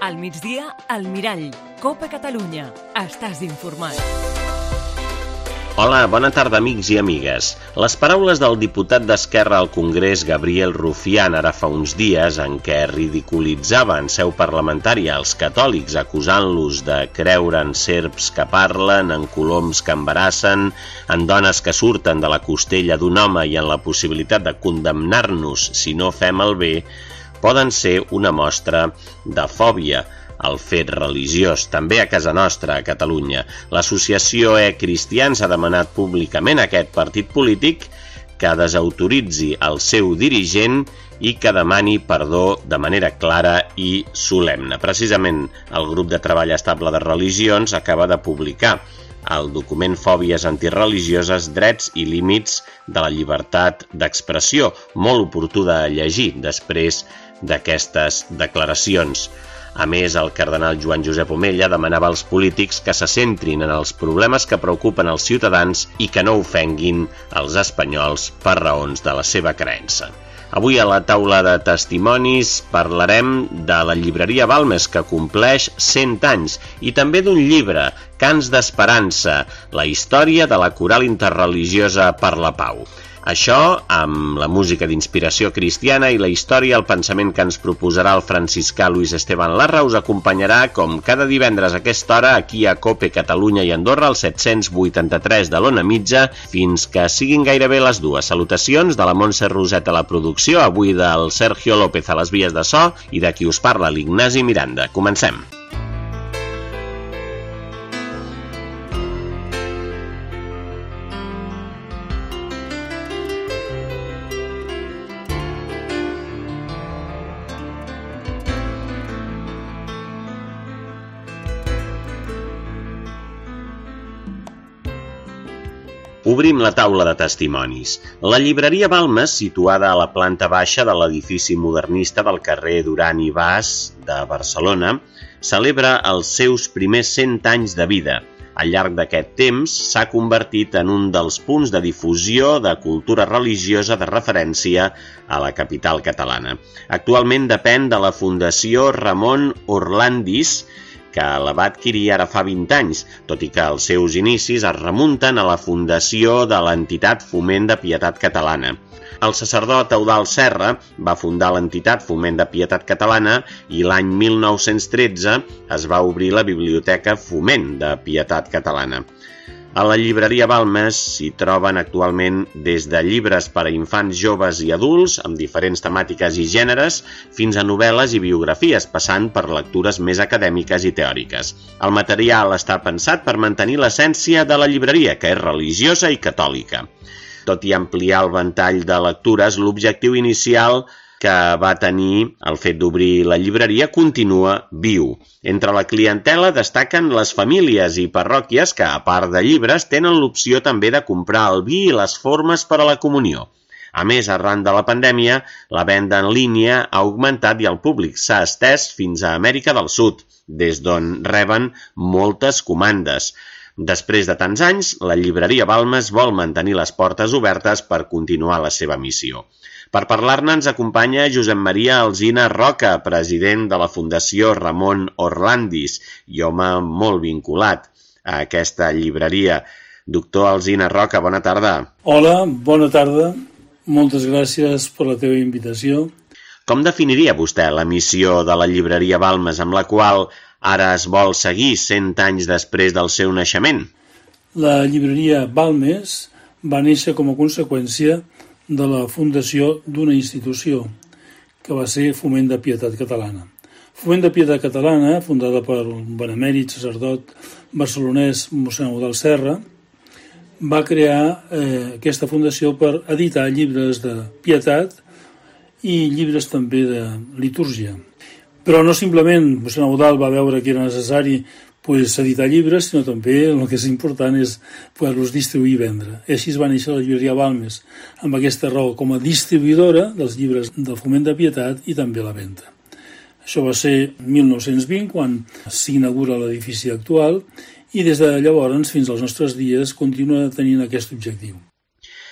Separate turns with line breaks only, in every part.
Al migdia, al Mirall. Copa Catalunya. Estàs informat.
Hola, bona tarda, amics i amigues. Les paraules del diputat d'Esquerra al Congrés, Gabriel Rufián, ara fa uns dies, en què ridiculitzava en seu parlamentària els catòlics acusant-los de creure en serps que parlen, en coloms que embarassen, en dones que surten de la costella d'un home i en la possibilitat de condemnar-nos si no fem el bé, poden ser una mostra de fòbia al fet religiós, també a casa nostra, a Catalunya. L'Associació E-Cristians ha demanat públicament a aquest partit polític que desautoritzi el seu dirigent i que demani perdó de manera clara i solemne. Precisament, el grup de treball estable de religions acaba de publicar el document Fòbies antireligioses, drets i límits de la llibertat d'expressió, molt oportú de llegir després d'aquestes declaracions. A més, el cardenal Joan Josep Omella demanava als polítics que se centrin en els problemes que preocupen els ciutadans i que no ofenguin els espanyols per raons de la seva creença. Avui a la taula de testimonis parlarem de la llibreria Balmes, que compleix 100 anys, i també d'un llibre, Cants d'Esperança, la història de la coral interreligiosa per la pau. Això, amb la música d'inspiració cristiana i la història, el pensament que ens proposarà el franciscà Luis Esteban Larra, us acompanyarà com cada divendres a aquesta hora aquí a Cope Catalunya i Andorra, al 783 de l'Ona Mitja, fins que siguin gairebé les dues. Salutacions de la Montse Roset a la producció, avui del Sergio López a les vies de so i de qui us parla, l'Ignasi Miranda. Comencem. Obrim la taula de testimonis. La llibreria Balmes, situada a la planta baixa de l'edifici modernista del carrer Duran i Bas de Barcelona, celebra els seus primers 100 anys de vida. Al llarg d'aquest temps s'ha convertit en un dels punts de difusió de cultura religiosa de referència a la capital catalana. Actualment depèn de la Fundació Ramon Orlandis, que la va adquirir ara fa 20 anys, tot i que els seus inicis es remunten a la fundació de l'entitat Foment de Pietat Catalana. El sacerdot Eudald Serra va fundar l'entitat Foment de Pietat Catalana i l'any 1913 es va obrir la Biblioteca Foment de Pietat Catalana. A la llibreria Balmes s'hi troben actualment des de llibres per a infants, joves i adults, amb diferents temàtiques i gèneres, fins a novel·les i biografies, passant per lectures més acadèmiques i teòriques. El material està pensat per mantenir l'essència de la llibreria, que és religiosa i catòlica. Tot i ampliar el ventall de lectures, l'objectiu inicial que va tenir el fet d'obrir la llibreria continua viu. Entre la clientela destaquen les famílies i parròquies que, a part de llibres, tenen l'opció també de comprar el vi i les formes per a la comunió. A més, arran de la pandèmia, la venda en línia ha augmentat i el públic s'ha estès fins a Amèrica del Sud, des d'on reben moltes comandes. Després de tants anys, la llibreria Balmes vol mantenir les portes obertes per continuar la seva missió. Per parlar-ne ens acompanya Josep Maria Alsina Roca, president de la Fundació Ramon Orlandis i home molt vinculat a aquesta llibreria. Doctor Alsina Roca, bona tarda.
Hola, bona tarda. Moltes gràcies per la teva invitació.
Com definiria vostè la missió de la llibreria Balmes, amb la qual ara es vol seguir 100 anys després del seu naixement?
La llibreria Balmes va néixer com a conseqüència de la fundació d'una institució, que va ser Foment de Pietat Catalana. Foment de Pietat Catalana, fundada per un benemèrit sacerdot barcelonès mossèn Eudald Serra, va crear aquesta fundació per editar llibres de pietat i llibres també de litúrgia. Però no simplement mossèn Eudald va veure que era necessari editar llibres, sinó també el que és important és poder-los distribuir i vendre. I així es va néixer la llibreria Balmes, amb aquesta raó com a distribuïdora dels llibres del Foment de Pietat i també la venda. Això va ser 1920, quan s'inaugura l'edifici actual, i des de llavors fins als nostres dies continua tenint aquest objectiu.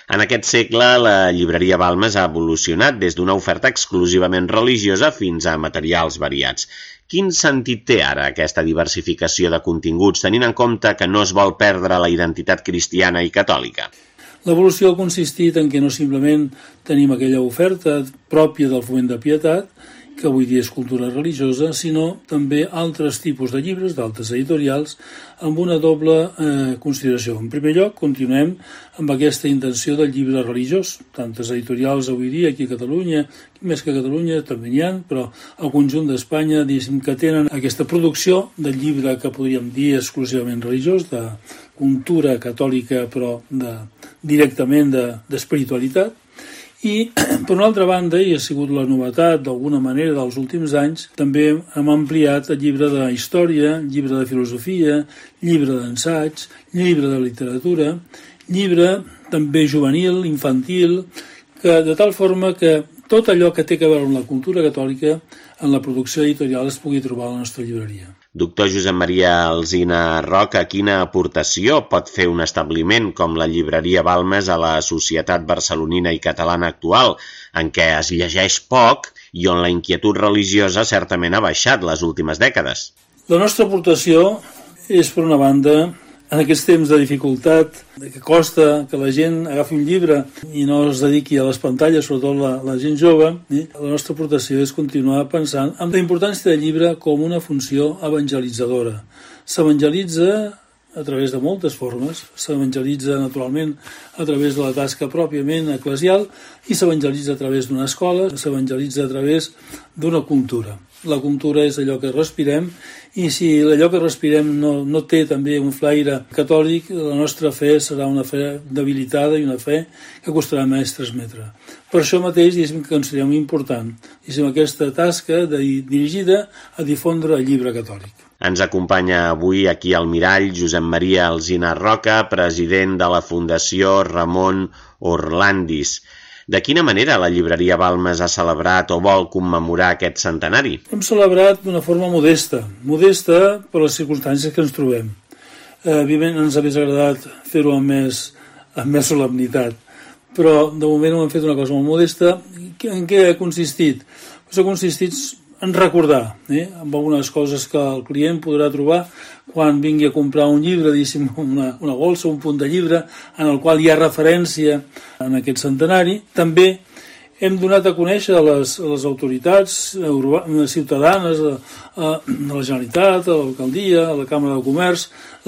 En aquest segle, la llibreria Balmes ha evolucionat des d'una oferta exclusivament religiosa fins a materials variats. Quin sentit té ara aquesta diversificació de continguts, tenint en compte que no es vol perdre la identitat cristiana i catòlica?
L'evolució ha consistit en què no simplement tenim aquella oferta pròpia del Foment de Pietat, que avui dia és cultura religiosa, sinó també altres tipus de llibres, d'altres editorials, amb una doble consideració. En primer lloc, continuem amb aquesta intenció del llibre religiós. Tantes editorials avui dia aquí a Catalunya, més que a Catalunya també n'hi ha, però al conjunt d'Espanya diguéssim que tenen aquesta producció del llibre que podríem dir exclusivament religiós, de cultura catòlica però directament d'espiritualitat. I, per una altra banda, i ha sigut la novetat d'alguna manera dels últims anys, també hem ampliat el llibre de història, llibre de filosofia, llibre d'ensaig, llibre de literatura, llibre també juvenil, infantil, que de tal forma que tot allò que té a veure amb la cultura catòlica en la producció editorial es pugui trobar a la nostra llibreria.
Doctor Josep Maria Alsina Roca, quina aportació pot fer un establiment com la llibreria Balmes a la societat barcelonina i catalana actual, en què es llegeix poc i on la inquietud religiosa certament ha baixat les últimes dècades?
La nostra aportació és, per una banda, en aquests temps de dificultat, que costa que la gent agafi un llibre i no es dediqui a les pantalles, sobretot la gent jove, la nostra aportació és continuar pensant en la importància del llibre com una funció evangelitzadora. S'evangelitza a través de moltes formes, s'evangelitza naturalment a través de la tasca pròpiament eclesial i s'evangelitza a través d'una escola, s'evangelitza a través d'una cultura. La cultura és allò que respirem i si allò que respirem no té també un flaire catòlic, la nostra fe serà una fe debilitada i una fe que costarà més transmetre. Per això mateix diguéssim que considerem important aquesta tasca dirigida a difondre el llibre catòlic.
Ens acompanya avui aquí al Mirall Josep Maria Alsina Roca, president de la Fundació Ramon Orlandis. De quina manera la llibreria Balmes ha celebrat o vol commemorar aquest centenari?
Hem celebrat d'una forma modesta per les circumstàncies que ens trobem. Evidentment ens hauria agradat fer-ho amb més solemnitat, però de moment ho hem fet una cosa molt modesta. En què ha consistit? Ha consistit en recordar, amb algunes coses que el client podrà trobar quan vingui a comprar un llibre, diguéssim, una bolsa, un punt de llibre, en el qual hi ha referència en aquest centenari. També hem donat a conèixer a les autoritats ciutadanes, a la Generalitat, a l'Alcaldia, a la Càmera de Comerç,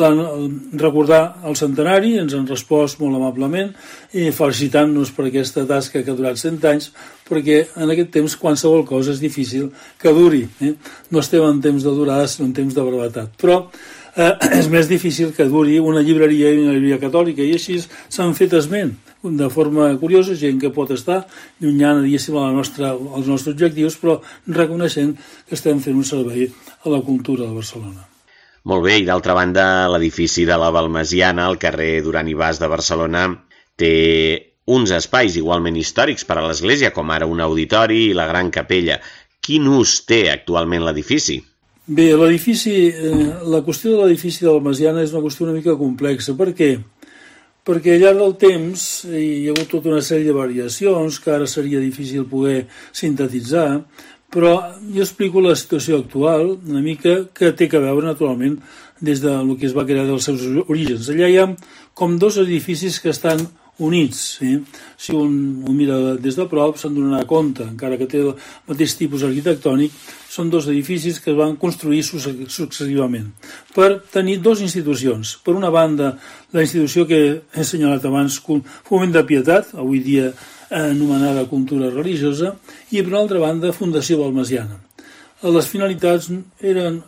recordar el centenari. Ens han respost molt amablement i felicitant-nos per aquesta tasca que ha durat 100 anys, perquè en aquest temps qualsevol cosa és difícil que duri. No estem en temps de durada, sinó en temps de brevetat. Però és més difícil que duri una llibreria i una llibreria catòlica, i així s'han fet esment de forma curiosa, gent que pot estar llunyana, diguéssim, als nostres objectius, però reconeixent que estem fent un servei a la cultura de Barcelona.
Molt bé, i d'altra banda, l'edifici de la Balmesiana, al carrer Duran i Bas de Barcelona, té uns espais igualment històrics per a l'església, com ara un auditori i la gran capella. Quin ús té actualment l'edifici?
Bé, l'edifici, la qüestió de l'edifici de la Balmesiana és una qüestió una mica complexa. Per què? Perquè al llarg del temps hi ha hagut tota una sèrie de variacions que ara seria difícil poder sintetitzar, però jo explico la situació actual una mica, que té a veure naturalment des del que es va crear dels seus orígens. Allà hi ha com dos edificis que estan units. Si un mira des de prop se'n donarà compte, encara que té el mateix tipus arquitectònic, són dos edificis que es van construir successivament per tenir dues institucions. Per una banda, la institució que he assenyalat abans, Foment de Pietat, avui dia anomenada Cultura Religiosa, i per una altra banda, Fundació Balmesiana. Les finalitats eren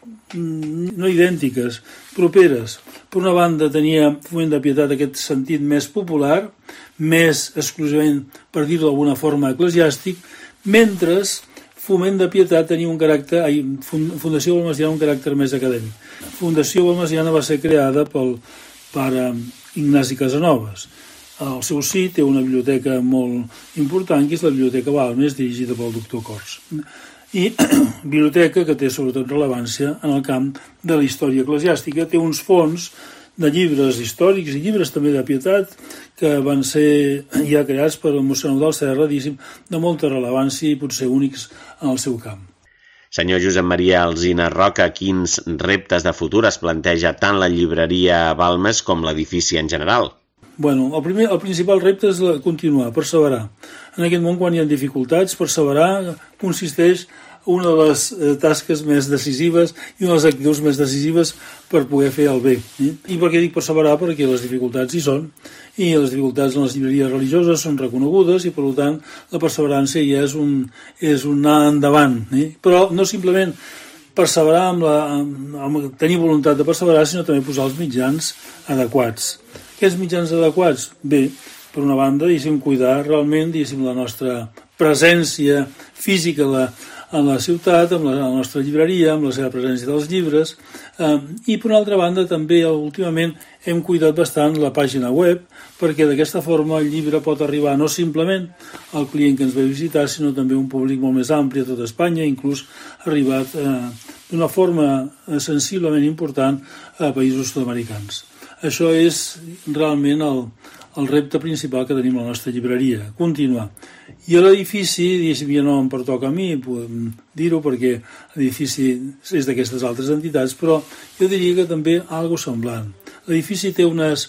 no idèntiques, properes. Per una banda tenia Foment de Pietat aquest sentit més popular, més exclusivament, per dir-ho d'alguna forma, eclesiàstic, mentre Foment de Pietat tenia un caràcter, Fundació Balmesiana un caràcter més acadèmic. Fundació Balmesiana va ser creada pel pare Ignasi Casanovas. Al seu sí té una biblioteca molt important, que és la Biblioteca Balmes, dirigida pel doctor Cors. I biblioteca que té sobretot rellevància en el camp de la història eclesiàstica, té uns fons de llibres històrics i llibres també de pietat que van ser ja creats per el mossèn Eudald Serra, diguéssim, de molta rellevància i potser únics en el seu camp.
Senyor Josep Maria Alsina Roca, quins reptes de futur es planteja tant la llibreria Balmes com l'edifici en general?
Bueno, el principal repte és continuar, perseverar. En aquest món, quan hi ha dificultats, perseverar consisteix una de les tasques més decisives i una de les actituds més decisives per poder fer el bé. I per què dic perseverar? Perquè les dificultats hi són, i les dificultats en les llibreries religioses són reconegudes i, per tant, la perseverança ja és un anar endavant. Però no simplement perseverar amb tenir voluntat de perseverar, sinó també posar els mitjans adequats. Aquests mitjans adequats? Bé, per una banda, cuidar realment la nostra presència física en la ciutat, amb la nostra llibreria, amb la seva presència dels llibres, i per una altra banda també últimament hem cuidat bastant la pàgina web, perquè d'aquesta forma el llibre pot arribar no simplement al client que ens ve a visitar, sinó també a un públic molt més ampli a tot Espanya, inclús ha arribat d'una forma sensiblement important a països sud-americans. Això és realment el repte principal que tenim a la nostra llibreria, continuar. I a l'edifici, ja no em pertoca a mi dir-ho perquè l'edifici és d'aquestes altres entitats, però jo diria que també algo semblant. L'edifici té unes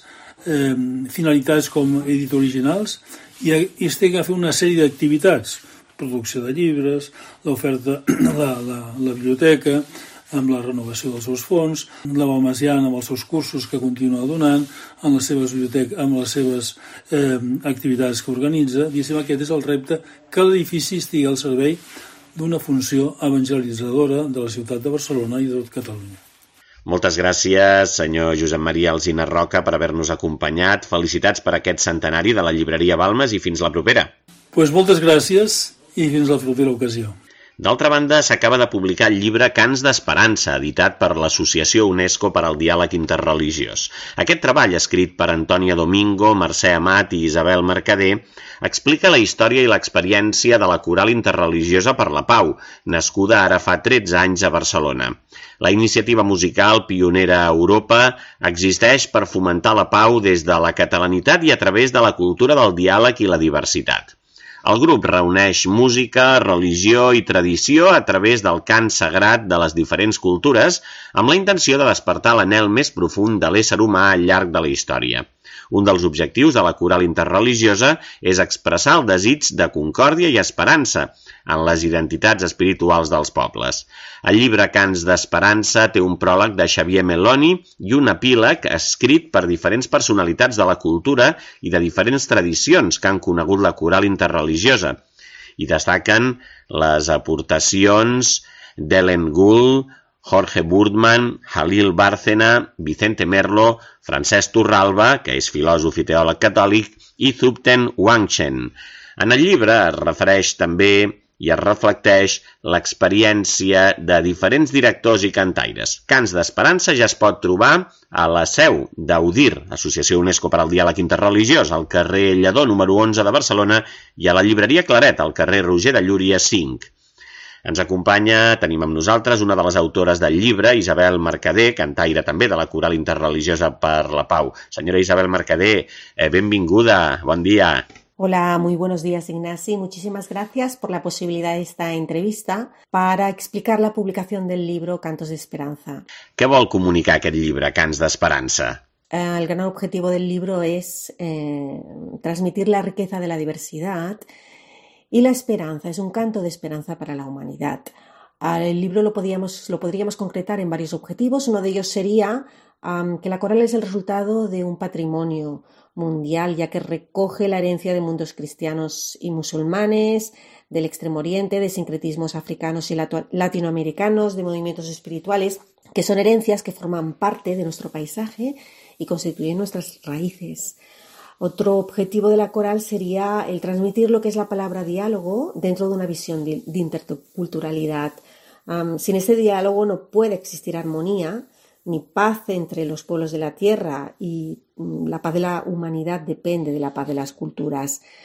finalitats com edit originals i es té que fer una sèrie d'activitats, producció de llibres, l'oferta, la biblioteca, amb la renovació dels seus fons, la Balmesiana amb els seus cursos que continua donant, amb les seves biblioteques, amb les seves activitats que organitza. Aquest és el repte, que l'edifici estigui al servei d'una funció evangelitzadora de la ciutat de Barcelona i de tot Catalunya.
Moltes gràcies, senyor Josep Maria Alsina Roca, per haver-nos acompanyat. Felicitats per aquest centenari de la llibreria Balmes i fins la propera.
Moltes gràcies i fins la propera ocasió.
D'altra banda, s'acaba de publicar el llibre Cants d'Esperança, editat per l'Associació UNESCO per al Diàleg Interreligiós. Aquest treball, escrit per Antònia Domingo, Mercè Amat i Isabel Mercader, explica la història i l'experiència de la Coral Interreligiosa per la Pau, nascuda ara fa 13 anys a Barcelona. La iniciativa musical pionera a Europa existeix per fomentar la pau des de la catalanitat i a través de la cultura del diàleg i la diversitat. El grup reuneix música, religió i tradició a través del cant sagrat de les diferents cultures amb la intenció de despertar l'anhel més profund de l'ésser humà al llarg de la història. Un dels objectius de la coral interreligiosa és expressar el desig de concòrdia i esperança en les identitats espirituals dels pobles. El llibre Cants d'Esperança té un pròleg de Xavier Meloni i un epíleg escrit per diferents personalitats de la cultura i de diferents tradicions que han conegut la coral interreligiosa. I destaquen les aportacions d'Ellen Gould, Jorge Burtman, Halil Bárcena, Vicente Merlo, Francesc Torralba, que és filòsof i teòleg catòlic, i Thubten Wangchen. En el llibre es refereix també i es reflecteix l'experiència de diferents directors i cantaires. Cants d'Esperança ja es pot trobar a la seu d'Audir, Associació UNESCO per al Diàleg Interreligiós, al carrer Lledó número 11 de Barcelona, i a la llibreria Claret, al carrer Roger de Llúria 5. Ens acompanya, tenim amb nosaltres, una de les autores del llibre, Isabel Mercader, cantaire també de la Coral Interreligiosa per la Pau. Senyora Isabel Mercader, benvinguda, bon dia.
Hola, muy buenos días, Ignasi. Muchísimas gracias por la posibilidad de esta entrevista para explicar la publicación del libro Cantos de Esperanza.
Què vol comunicar aquest llibre, Cants d'Esperança?
El gran objetivo del libro es transmitir la riqueza de la diversidad y la esperanza. Es un canto de esperanza para la humanidad. El libro lo podríamos concretar en varios objetivos. Uno de ellos sería que la coral es el resultado de un patrimonio mundial, ya que recoge la herencia de mundos cristianos y musulmanes, del Extremo Oriente, de sincretismos africanos y latinoamericanos, de movimientos espirituales, que son herencias que forman parte de nuestro paisaje y constituyen nuestras raíces. Otro objetivo de la coral sería el transmitir lo que es la palabra diálogo dentro de una visión de interculturalidad. Sin este diálogo no puede existir armonía ni paz entre los pueblos de la tierra, y la paz de la humanidad depende de la paz de las culturas.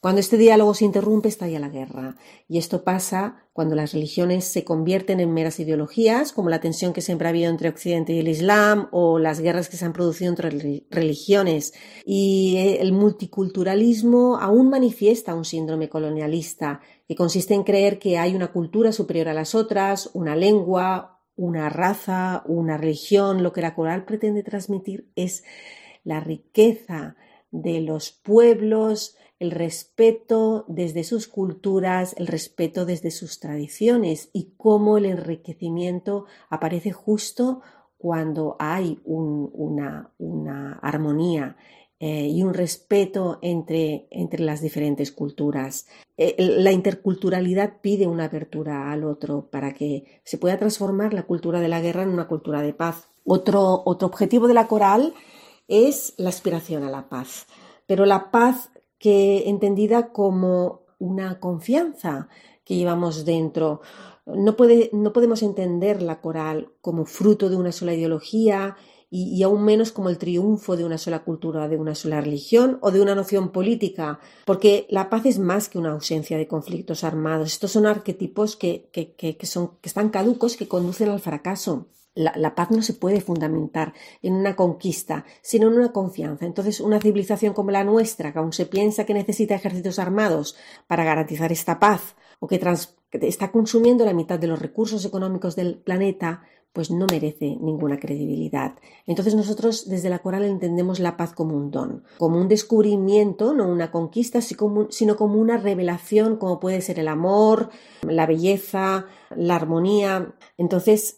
Cuando este diálogo se interrumpe, estalla la guerra. Y esto pasa cuando las religiones se convierten en meras ideologías, como la tensión que siempre ha habido entre Occidente y el Islam, o las guerras que se han producido entre religiones. Y el multiculturalismo aún manifiesta un síndrome colonialista, que consiste en creer que hay una cultura superior a las otras, una lengua, una raza, una religión. Lo que la coral pretende transmitir es la riqueza de los pueblos, el respeto desde sus culturas, el respeto desde sus tradiciones, y cómo el enriquecimiento aparece justo cuando hay una armonía y un respeto entre las diferentes culturas. La interculturalidad pide una apertura al otro para que se pueda transformar la cultura de la guerra en una cultura de paz. Otro objetivo de la coral es la aspiración a la paz, pero la paz que entendida como una confianza que llevamos dentro. No podemos entender la coral como fruto de una sola ideología y aún menos como el triunfo de una sola cultura, de una sola religión o de una noción política, porque la paz es más que una ausencia de conflictos armados. Estos son arquetipos que están caducos, que conducen al fracaso. La paz no se puede fundamentar en una conquista, sino en una confianza. Entonces, una civilización como la nuestra, que aún se piensa que necesita ejércitos armados para garantizar esta paz, o que está consumiendo la mitad de los recursos económicos del planeta, pues no merece ninguna credibilidad. Entonces nosotros desde la coral entendemos la paz como un don, como un descubrimiento, no una conquista, sino como una revelación, como puede ser el amor, la belleza, la armonía. Entonces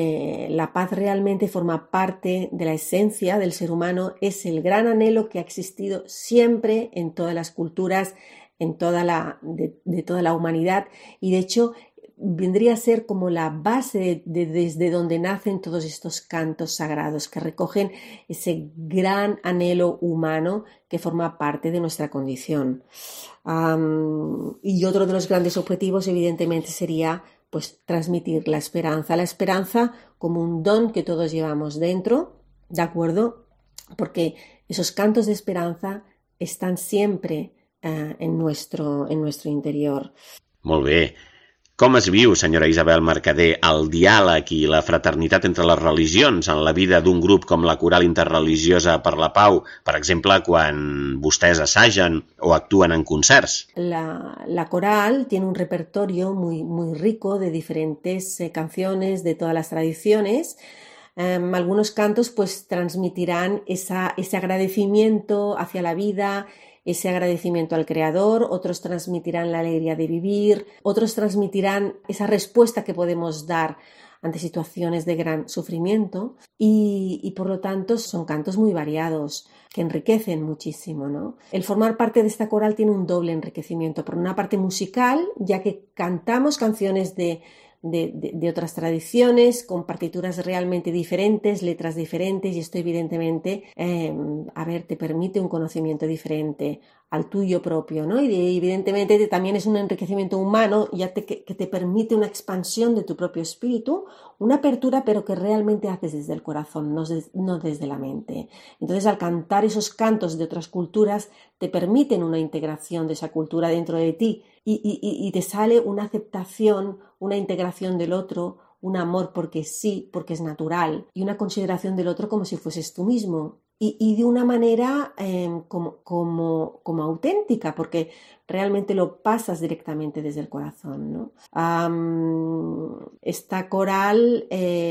la paz realmente forma parte de la esencia del ser humano, es el gran anhelo que ha existido siempre en todas las culturas, de toda la humanidad, y de hecho vendría a ser como la base desde donde nacen todos estos cantos sagrados que recogen ese gran anhelo humano que forma parte de nuestra condición. Y otro de los grandes objetivos evidentemente sería pues transmitir la esperanza como un don que todos llevamos dentro, ¿de acuerdo? Porque esos cantos de esperanza están siempre en nuestro interior.
Molt bé. Com es viu, senyora Isabel Mercader, el diàleg i la fraternitat entre les religions en la vida d'un grup com la Coral Interreligiosa per la Pau, per exemple, quan vostès assagen o actúen en concerts?
La coral tiene un repertorio muy, muy rico de diferentes canciones de todas las tradiciones. Algunos cantos pues transmitirán ese agradecimiento hacia la vida, ese agradecimiento al Creador, otros transmitirán la alegría de vivir, otros transmitirán esa respuesta que podemos dar ante situaciones de gran sufrimiento y por lo tanto son cantos muy variados que enriquecen muchísimo, ¿no? El formar parte de esta coral tiene un doble enriquecimiento, por una parte musical, ya que cantamos canciones de otras tradiciones, con partituras realmente diferentes, letras diferentes, y esto evidentemente te permite un conocimiento diferente al tuyo propio, ¿no? Y evidentemente también es un enriquecimiento humano, ya que te permite una expansión de tu propio espíritu, una apertura, pero que realmente haces desde el corazón, no desde la mente. Entonces, al cantar esos cantos de otras culturas, te permiten una integración de esa cultura dentro de ti y te sale una aceptación, una integración del otro, un amor porque sí, porque es natural, y una consideración del otro como si fueses tú mismo. Y de una manera como auténtica, porque realmente lo pasas directamente desde el corazón, ¿no? Esta coral,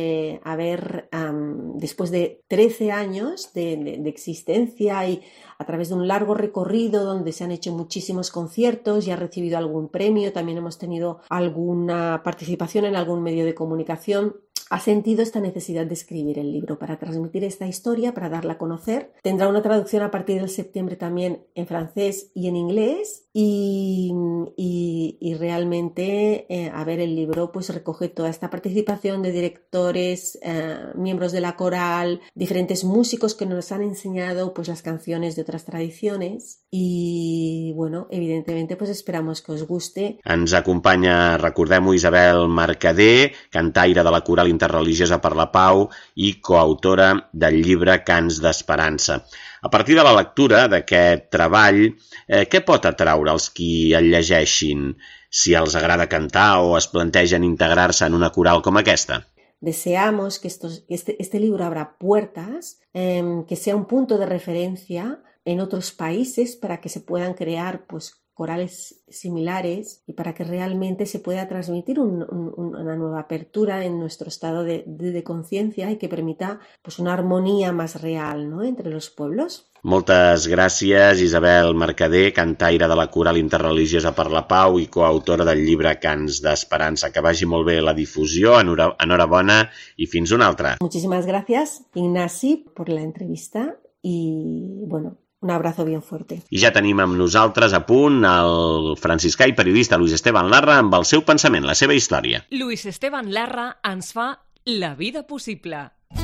después de 13 años de existencia y a través de un largo recorrido donde se han hecho muchísimos conciertos y ha recibido algún premio, también hemos tenido alguna participación en algún medio de comunicación, ha sentido esta necesidad de escribir el libro para transmitir esta historia, para darla a conocer. Tendrá una traducción a partir del septiembre también en francés y en inglés y realmente, el libro pues recoge toda esta participación de directores, miembros de la coral, diferentes músicos que nos han enseñado pues las canciones de otras tradiciones y bueno, evidentemente pues esperamos que os guste.
Ens acompanya, recordem-ho, Isabel Mercader, cantaire de la Coral Interreligiosa per la Pau i coautora del llibre Cants d'Esperança. A partir de la lectura d'aquest treball, què pot atraure els qui el llegeixin si els agrada cantar o es plantegen integrar-se en una coral com aquesta?
Deseamos que este libro abra puertas, que sea un punto de referencia en otros países para que se puedan crear corales similares y para que realmente se pueda transmitir una nueva apertura en nuestro estado de conciencia y que permita una armonía más real, ¿no?, entre los pueblos.
Moltes gràcies, Isabel Mercader, cantaire de la Coral Interreligiosa per la Pau i coautora del llibre Cants d'Esperança. Que vagi molt bé la difusió, enhorabona i fins una altra.
Muchísimas gracias, Ignasi, por la entrevista y, un abrazo bien fuerte.
I ja tenim amb nosaltres a punt el franciscà i periodista Luis Esteban Larra amb el seu pensament, la seva història.
Luis Esteban Larra ens fa la vida possible.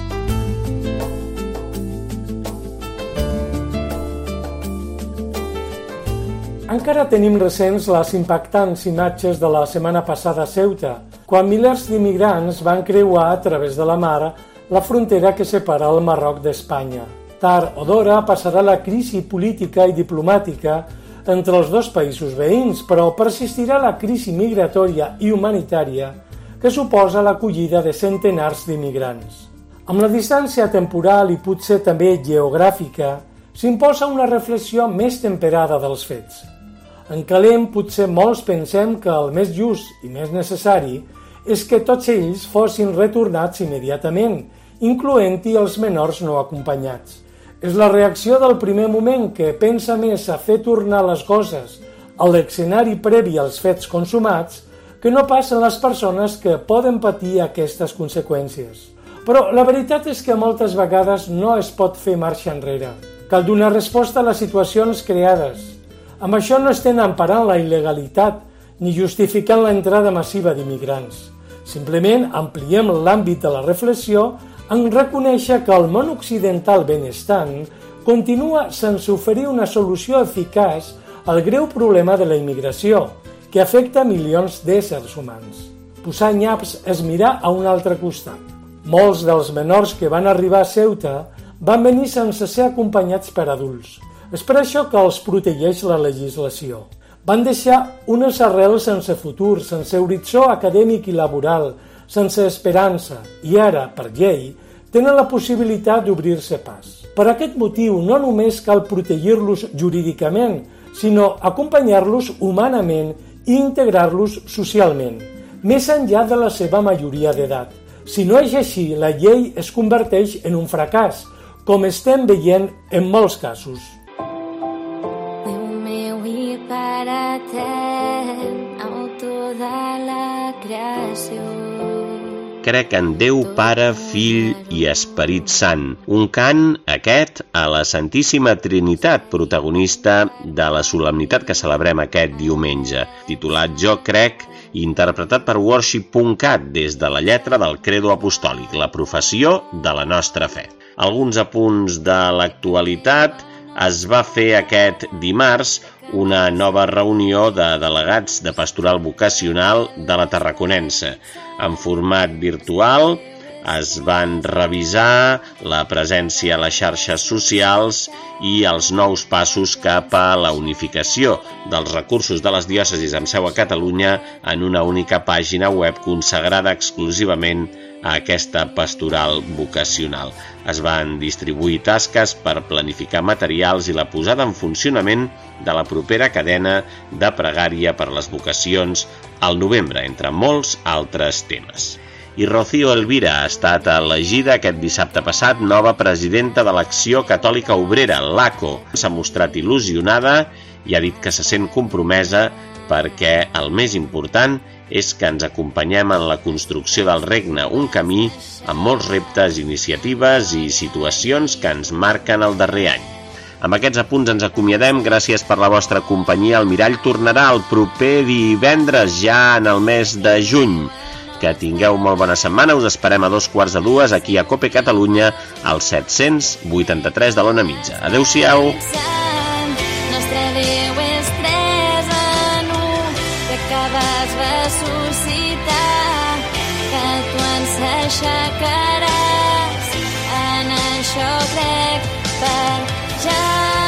Encara tenim recents les impactants imatges de la setmana passada a Ceuta, quan milers d'immigrants van creuar a través de la mar la frontera que separa el Marroc d'Espanya. Tard o d'hora passarà la crisi política i diplomàtica entre els dos països veïns, però persistirà la crisi migratòria i humanitària que suposa l'acollida de centenars d'immigrants. Amb la distància temporal i potser també geogràfica, s'imposa una reflexió més temperada dels fets. En calent, potser molts pensem que el més just i més necessari és que tots ells fossin retornats immediatament, incloent-hi els menors no acompanyats. És la reacció del primer moment que pensa més a fer tornar les coses a l'escenari previ als fets consumats que no pas en les persones que poden patir aquestes conseqüències. Però la veritat és que moltes vegades no es pot fer marxa enrere. Cal donar resposta a les situacions creades. Amb això no estem emparant la il·legalitat ni justificant l'entrada massiva d'immigrants. Simplement ampliem l'àmbit de la reflexió en reconèixer que el món occidental benestant continua sense oferir una solució eficaç al greu problema de la immigració, que afecta milions d'éssers humans. Posar nyaps és mirar a un altre costat. Molts dels menors que van arribar a Ceuta van venir sense ser acompanyats per adults. És per això que els protegeix la legislació. Van deixar unes arrels sense futur, sense horitzó acadèmic i laboral, sense esperança, i ara, per llei, tenen la possibilitat d'obrir-se pas. Per aquest motiu, no només cal protegir-los jurídicament, sinó acompanyar-los humanament i integrar-los socialment, més enllà de la seva majoria d'edat. Si no és així, la llei es converteix en un fracàs, com estem veient en molts casos.
Per etern, autor de la creació.
Crec en Déu, Pare, Fill i Esperit Sant. Un cant, aquest, a la Santíssima Trinitat, protagonista de la solemnitat que celebrem aquest diumenge, titulat Jo crec, interpretat per worship.cat des de la lletra del Credo Apostòlic, la professió de la nostra fe. Alguns apunts de l'actualitat. Es va fer aquest dimarts una nova reunió de delegats de pastoral vocacional de la Tarraconense. En format virtual es van revisar la presència a les xarxes socials i els nous passos cap a la unificació dels recursos de les diòcesis amb seu a Catalunya en una única pàgina web consagrada exclusivament a aquesta pastoral vocacional. Es van distribuir tasques per planificar materials i la posada en funcionament de la propera cadena de pregària per les vocacions al novembre, entre molts altres temes. I Rocío Elvira ha estat elegida aquest dissabte passat nova presidenta de l'Acció Catòlica Obrera, l'ACO. S'ha mostrat il·lusionada i ha dit que se sent compromesa perquè el més important és que ens acompanyem en la construcció del regne, un camí amb molts reptes, iniciatives i situacions que ens marquen el darrer any. Amb aquests apunts ens acomiadem, gràcies per la vostra companyia. El Mirall tornarà el proper divendres, ja en el mes de juny. Que tingueu molt bona setmana, us esperem a 2:15 aquí a Cope Catalunya, al 783 de l'Ona Mitja. Adéu-siau!
Nostre Déu és 3 en 1, que vas ressuscitar, que tu ens aixecaràs, en això crec per viatjar